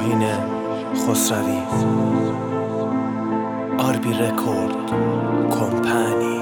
شاهین خسروی، آربی رکورد کمپانی.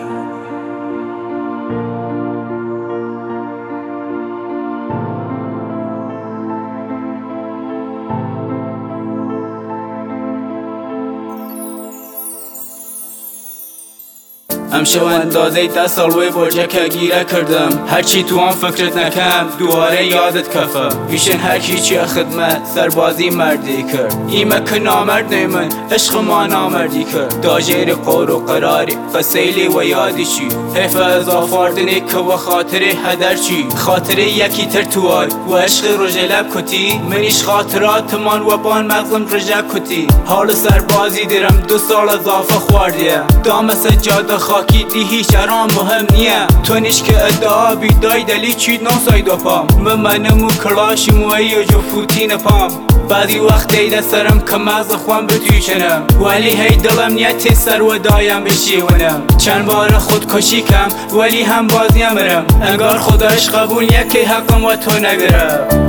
امشو اندازه 10 سال وی برجه که گیره کردم، هرچی تو آن فکرت نکم دواره یادت کفم. پیشن هر کی خدمت سربازی مردی کرد، ایمه که نامرد نیمن عشق ما نامردی کرد. داجیر قور و قراری قسیلی و یادی چی، حیف از آفاردنی که و خاطره هدر چی. خاطره یکی تر تو آی و عشق رجه لب کتی، منیش خاطرات من و بان مغزم رجه کتی. حال سربازی دیرم 2 سال اضافه خواردیه، دام سجاده خاکی دی هیچ ارام مهم نیه. تو نیش که ادعا بیدای دلی چید ناساید و پام، منمو کلاشی موی و جو فوتین پام. بعضی وقت دیده سرم که مغز خوام بتوی چنم، ولی هی دلم نیتی سر و دایم بشیونم. چند بار خودکشی کم ولی هم باز نمرم، انگار خداش قبول یکی حقم و تو نگرم.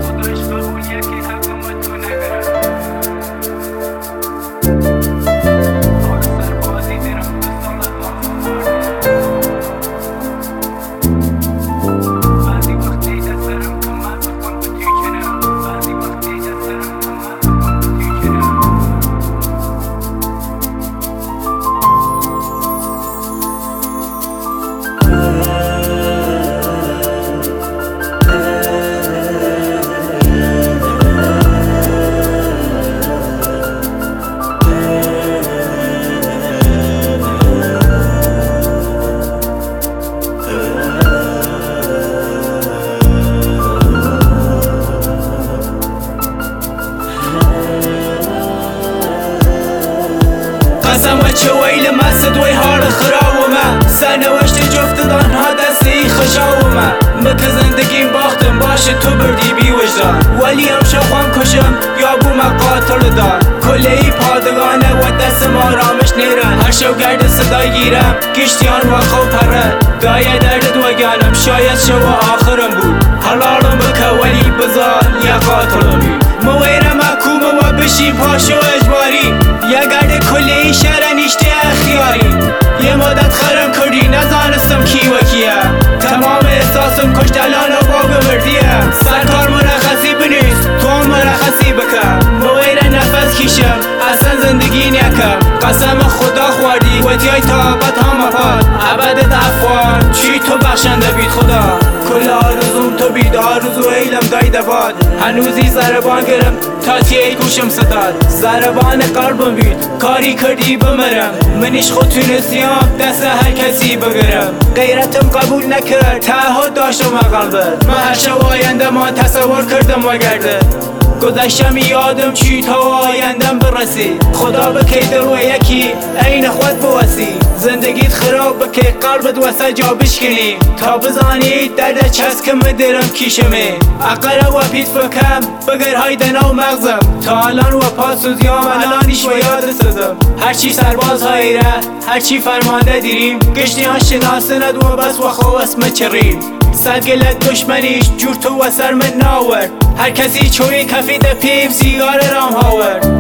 قسم و چه ویل مسد وی حال خراب و من سرنوشت جفتدان ها دستی خشاب و من مکه زندگیم باختم باشه تو بردی بی وجدان، ولی هم شخوام کشم یا بو مقاتل دان. کله ای پادگانه و دست ما رامش نیرن، هر شو گرد صدای گیرم گشتیان و خوب پرن. دایه درد و گانم شاید شو آخرم بود، حلالم بکه ولی بزان یا قاتلمی. مویره محکومه و بشی پاشو اجباری، یا گرد کله ای شرنیشته اختیاری. یه مدت خرم کردی نزانستم کی و کیه، تمام احساسم کشت الان و باگ مردیه. سرکار مرخصی بنیست تو مرخصی بکن، مویره نفس کشم اصلا زندگی نکم. قسم خدا خوردی و تیای طاقت هم اپاد، عبدت افوان چی تو بخشنده بید خدا. کل آرزوم تو بید آرزو ایلم دایده باد، هنوزی زربان گرم تا تیای گوشم ستاد. زربان قلبم بید کاری کردی بمرم، منیش خود تونستیم دست هر کسی بگرم. غیرتم قبول نکرد تعهد داشتم قلبت، من هر شب آینده ما تصور کردم و گرده. گذشتم یادم چی تا آیندم برسی، خدا بکی دل و یکی عین خود بوسی. زندگیت خراب بکی قلبت وسط جا بشکنی، تا بزانی درد چسکم درم کیشمه. اقره و پیت فکم بگر هایدن و مغزم، تا الان و پاسوزیام الانیش و یاد سزم. هرچی سرباز هایی ره هرچی فرمانده دیریم، گشتی ها شناسه ند و بس و خو اسم چریم. سدگلت دشمنیش جور تو و سر من ناورد، هر کسی چوی کفی ده پیف سیگار رام هاورد.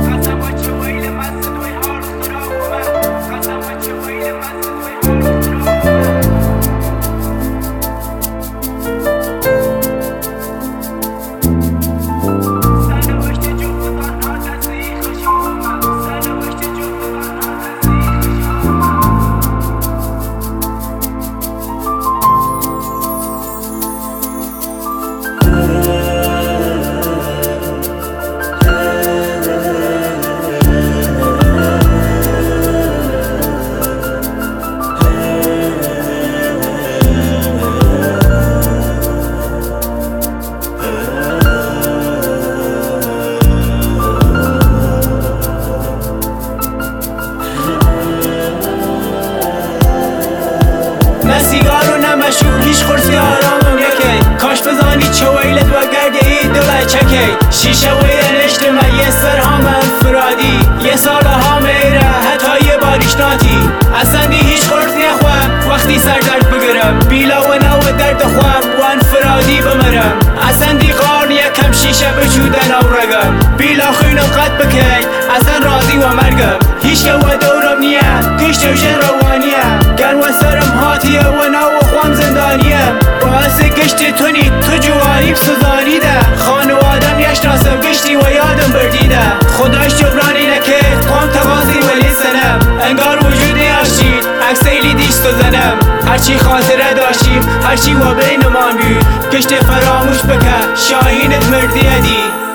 هیچ خورسی آرامم یکی، کاش بزانی چه ویلت و گرده ای دل چکی. شیشه وی نشتم یه سر هم انفرادی، یه سال ها میره حتی یه باریش ناتی. اصلا دی هیچ خورس نخوام وقتی سر درد بگرم، بیلا و نو درد خوام و انفرادی بمرم. اصلا دی قارن یکم شیشه بچودن او رگم، بیلا خون قد بکی اصلا راضی و مرگم هیچ و دورم نیه کشت و جن روانیه گن و سرم هاتیه و ناو خوام زندانیه باعث گشت تونی تو جوانی بسزانیده خانوادم یشناسم گشتی و یادم بردیده خداش جبرانی نکرد قام تقاضی ولی سنم انگار وجودی آشید عکسیلی دیش سزنم هرچی خاطره داشتیم هرچی و بینمان بود گشت فراموش بکن شاهینت مردیه دی